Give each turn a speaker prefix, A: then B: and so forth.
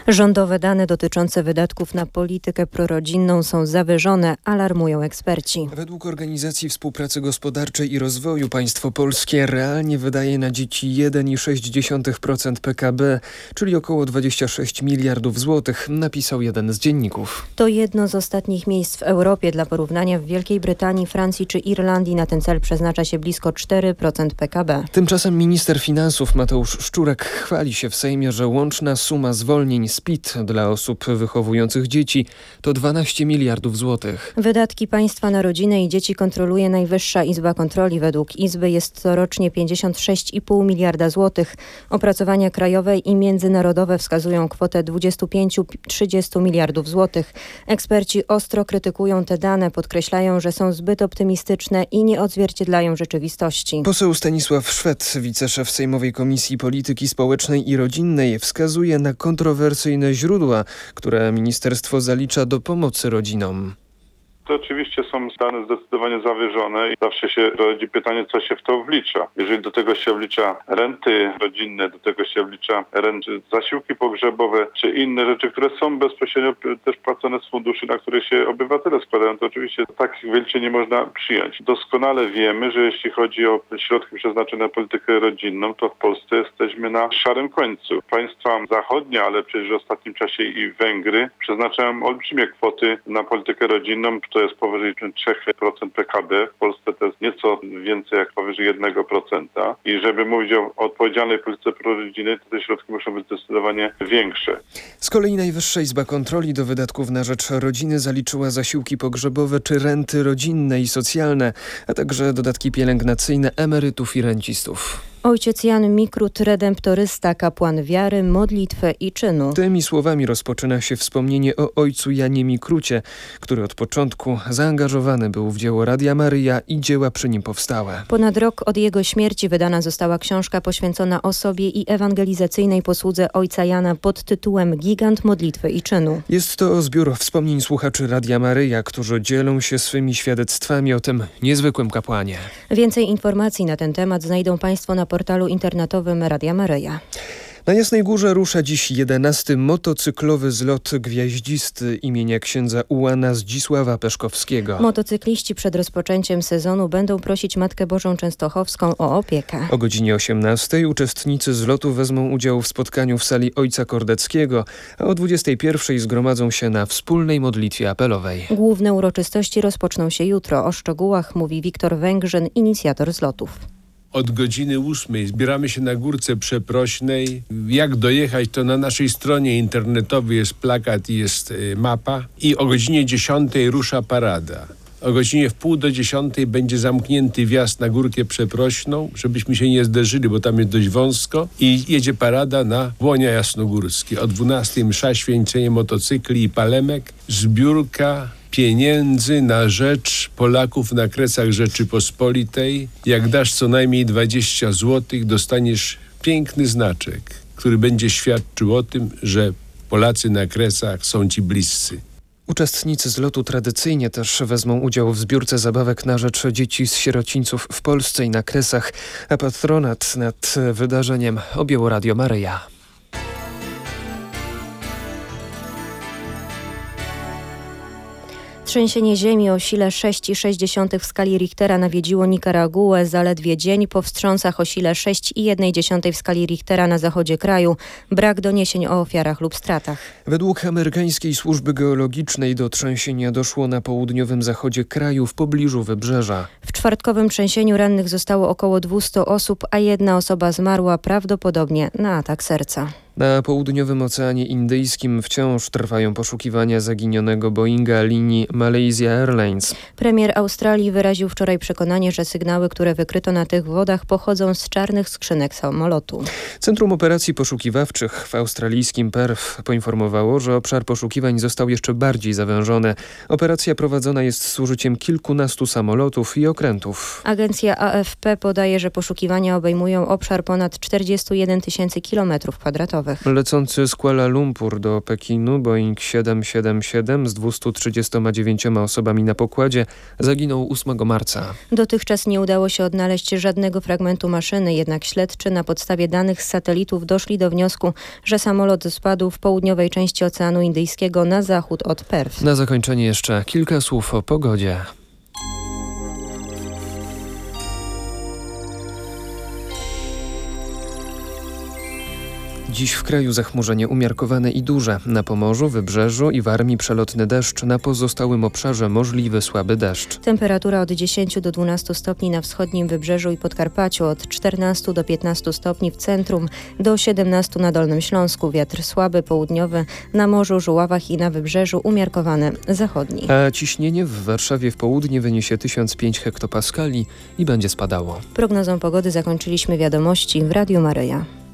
A: Rządowe dane dotyczące wydatków na politykę prorodzinną są zawyżone, alarmują eksperci.
B: Według Organizacji Współpracy Gospodarczej i Rozwoju państwo polskie realnie wydaje na dzieci 1,6% PKB, czyli około 26 miliardów złotych, napisał jeden z dzienników.
A: To jedno z ostatnich miejsc w Europie. Dla porównania w Wielkiej Brytanii, Francji czy Irlandii na ten cel przeznacza się blisko 4% PKB.
B: Tymczasem minister finansów Mateusz Szczurek chwali się w Sejmie, że łączna suma zwolnień z PIT dla osób wychowujących dzieci to 12 miliardów złotych.
A: Wydatki państwa na rodzinę i dzieci kontroluje Najwyższa Izba Kontroli. Według Izby jest to rocznie 56,5 miliarda złotych. Opracowania krajowe i międzynarodowe wskazują kwotę 25-30 miliardów złotych. Eksperci ostro krytykują te dane, podkreślają, że są zbyt optymistyczne i nie odzwierciedlają rzeczywistości.
B: Poseł Stanisław Szwed, wiceszef Sejmowej Komisji Polityki Społecznej i Rodzinnej, wskazuje na kontrowersyjne źródła, które ministerstwo zalicza do pomocy rodzinom.
C: To oczywiście są dane zdecydowanie zawyżone i zawsze się rodzi pytanie, co się w to wlicza. Jeżeli do tego się wlicza renty rodzinne, do tego się wlicza renty, zasiłki pogrzebowe, czy inne rzeczy, które są bezpośrednio też płacone z funduszy, na które się obywatele składają, to oczywiście takich wyliczeń nie można przyjąć. Doskonale wiemy, że jeśli chodzi o środki przeznaczone na politykę rodzinną, to w Polsce jesteśmy na szarym końcu. Państwa zachodnie, ale przecież w ostatnim czasie i Węgry przeznaczają olbrzymie kwoty na politykę rodzinną. To jest powyżej 3% PKB. W Polsce to jest nieco więcej jak powyżej 1%. I żeby mówić o odpowiedzialnej polityce prorodzinnej, to te środki muszą być zdecydowanie większe.
B: Z kolei Najwyższa Izba Kontroli do wydatków na rzecz rodziny zaliczyła zasiłki pogrzebowe czy renty rodzinne i socjalne, a także dodatki pielęgnacyjne emerytów i rencistów.
A: Ojciec Jan Mikrut, redemptorysta, kapłan wiary, modlitwy i czynu.
B: Tymi słowami rozpoczyna się wspomnienie o ojcu Janie Mikrucie, który od początku zaangażowany był w dzieło Radia Maryja i dzieła przy nim powstałe.
A: Ponad rok od jego śmierci wydana została książka poświęcona osobie i ewangelizacyjnej posłudze ojca Jana pod tytułem Gigant modlitwy i czynu.
B: Jest to zbiór wspomnień słuchaczy Radia Maryja, którzy dzielą się swymi świadectwami o tym niezwykłym kapłanie.
A: Więcej informacji na ten temat znajdą Państwo na portalu internetowym Radia Maryja.
B: Na Jasnej Górze rusza dziś 11. motocyklowy zlot gwiaździsty imienia księdza Ułana Zdzisława Peszkowskiego.
A: Motocykliści przed rozpoczęciem sezonu będą prosić Matkę Bożą Częstochowską o opiekę.
B: O godzinie 18 uczestnicy zlotu wezmą udział w spotkaniu w sali Ojca Kordeckiego, a o 21 zgromadzą się na wspólnej modlitwie apelowej.
A: Główne uroczystości rozpoczną się jutro. O szczegółach mówi Wiktor Węgrzyn, inicjator zlotów.
D: Od godziny 8 zbieramy się na Górce Przeprośnej. Jak dojechać, to na naszej stronie internetowej jest plakat i jest mapa. I o godzinie 10 rusza parada. O godzinie 9:30 będzie zamknięty wjazd na Górkę Przeprośną, żebyśmy się nie zderzyli, bo tam jest dość wąsko. I jedzie parada na Błonia Jasnogórskie. O 12 msza, święcenie motocykli i palemek, zbiórka pieniędzy na rzecz Polaków na Kresach Rzeczypospolitej. Jak dasz co najmniej 20 zł, dostaniesz piękny znaczek, który będzie świadczył o tym, że Polacy na Kresach są ci bliscy.
B: Uczestnicy zlotu tradycyjnie też wezmą udział w zbiórce zabawek na rzecz dzieci z sierocińców w Polsce i na Kresach, a patronat nad wydarzeniem objęło Radio Maryja.
A: Trzęsienie ziemi o sile 6,6 w skali Richtera nawiedziło Nikaraguę zaledwie dzień po wstrząsach o sile 6,1 w skali Richtera na zachodzie kraju. Brak doniesień o ofiarach lub stratach.
B: Według amerykańskiej służby geologicznej do trzęsienia doszło na południowym zachodzie kraju w pobliżu wybrzeża.
A: W czwartkowym trzęsieniu rannych zostało około 200 osób, a jedna osoba zmarła prawdopodobnie na atak serca.
B: Na południowym Oceanie Indyjskim wciąż trwają poszukiwania zaginionego Boeinga linii Malaysia Airlines.
A: Premier Australii wyraził wczoraj przekonanie, że sygnały, które wykryto na tych wodach, pochodzą z czarnych skrzynek samolotu.
B: Centrum Operacji Poszukiwawczych w australijskim Perth poinformowało, że obszar poszukiwań został jeszcze bardziej zawężony. Operacja prowadzona jest z użyciem kilkunastu samolotów i okrętów.
A: Agencja AFP podaje, że poszukiwania obejmują obszar ponad 41 000 km². międzynarodowych.
B: Lecący z Kuala Lumpur do Pekinu Boeing 777 z 239 osobami na pokładzie zaginął 8 marca.
A: Dotychczas nie udało się odnaleźć żadnego fragmentu maszyny, jednak śledczy na podstawie danych z satelitów doszli do wniosku, że samolot spadł w południowej części Oceanu Indyjskiego na zachód od Perth.
B: Na zakończenie jeszcze kilka słów o pogodzie. Dziś w kraju zachmurzenie umiarkowane i duże. Na Pomorzu, Wybrzeżu i Warmii przelotny deszcz, na pozostałym obszarze możliwy słaby deszcz.
A: Temperatura od 10 do 12 stopni na wschodnim Wybrzeżu i Podkarpaciu, od 14 do 15 stopni w centrum, do 17 na Dolnym Śląsku. Wiatr słaby, południowy, na morzu, Żuławach i na Wybrzeżu umiarkowany zachodni.
B: A ciśnienie w Warszawie w południe wyniesie 1005 hektopaskali i będzie spadało.
A: Prognozą pogody zakończyliśmy wiadomości w Radiu Maryja.